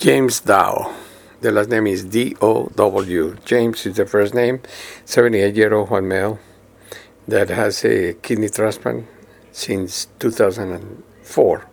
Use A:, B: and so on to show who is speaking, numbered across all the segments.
A: James Dow. The last name is D-O-W. James is the first name. 78-year-old white male that has a kidney transplant since 2004.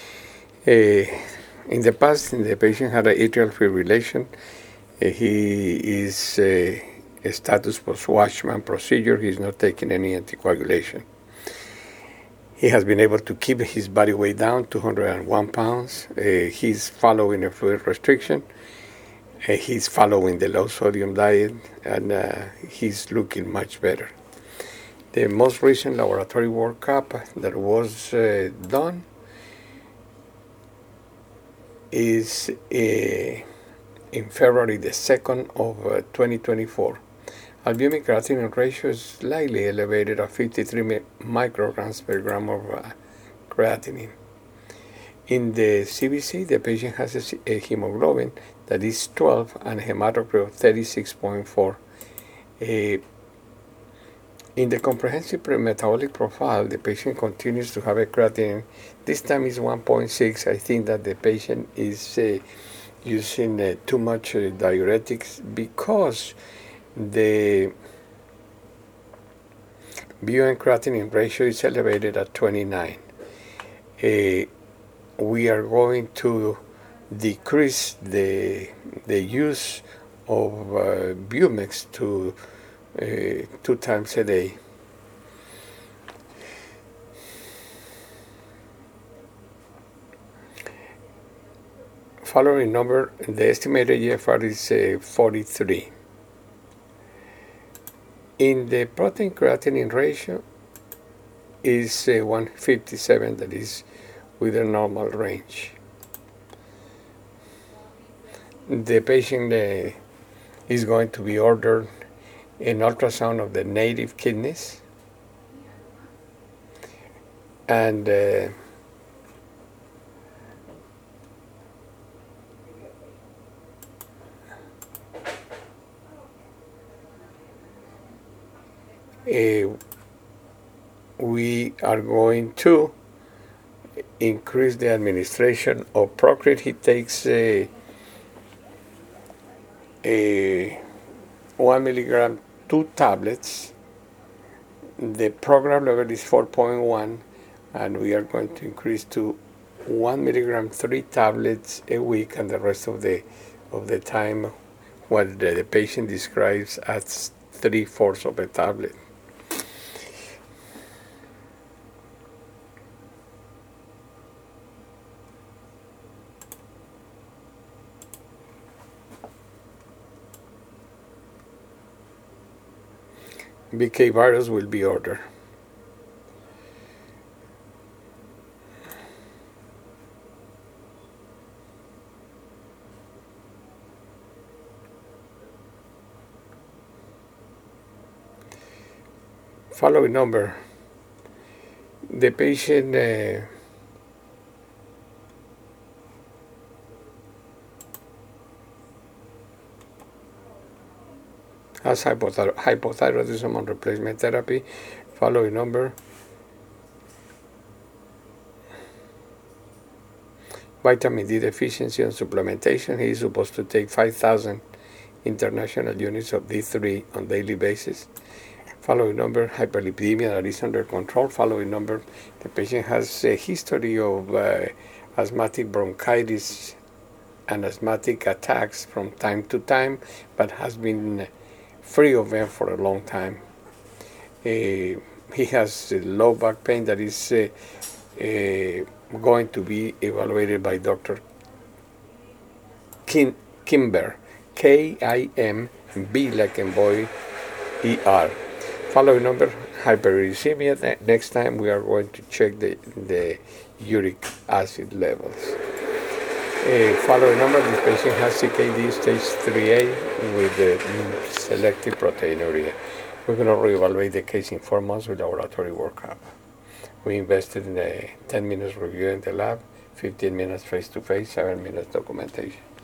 A: In the past, the patient had an atrial fibrillation. He is a status post-Watchman procedure. He's not taking any anticoagulation. He has been able to keep his body weight down, 201 pounds. He's following a fluid restriction. He's following the low-sodium diet, and he's looking much better. The most recent laboratory workup that was done is in February the 2nd of 2024. Albumin creatinine ratio is slightly elevated at 53 micrograms per gram of creatinine. In the CBC, the patient has a hemoglobin that is 12 and a hematocrit of 36.4. In the comprehensive metabolic profile, the patient continues to have a creatinine. This time is 1.6. I think that the patient is using too much diuretics because the BUN creatinine ratio is elevated at 29. We are going to decrease the use of Bumex to 2 times a day. Following number, the estimated GFR is 43. In the protein creatinine ratio is 157, that is within normal range. The patient is going to be ordered an ultrasound of the native kidneys, and we are going to increase the administration of Procrit. He takes a 1 milligram, 2 tablets. The program level is 4.1, and we are going to increase to 1 milligram, 3 tablets a week, and the rest of the time what the patient describes as 3/4 of a tablet. BK virus will be ordered. Following number, the patient has hypothyroidism on replacement therapy. Following number, vitamin D deficiency and supplementation. He is supposed to take 5,000 international units of D3 on daily basis. Following number, hyperlipidemia that is under control. Following number, the patient has a history of asthmatic bronchitis and asthmatic attacks from time to time, but has been free of them for a long time. He has low back pain that is going to be evaluated by Dr. Kimber, K-I-M-B like in boy, E-R. Following number, hyperuricemia. Next time we are going to check the uric acid levels. Following number, this patient has CKD stage 3A with selective proteinuria. We're going to reevaluate the case in 4 months with laboratory workup. We invested in 10 minutes review in the lab, 15 minutes face-to-face, 7 minutes documentation.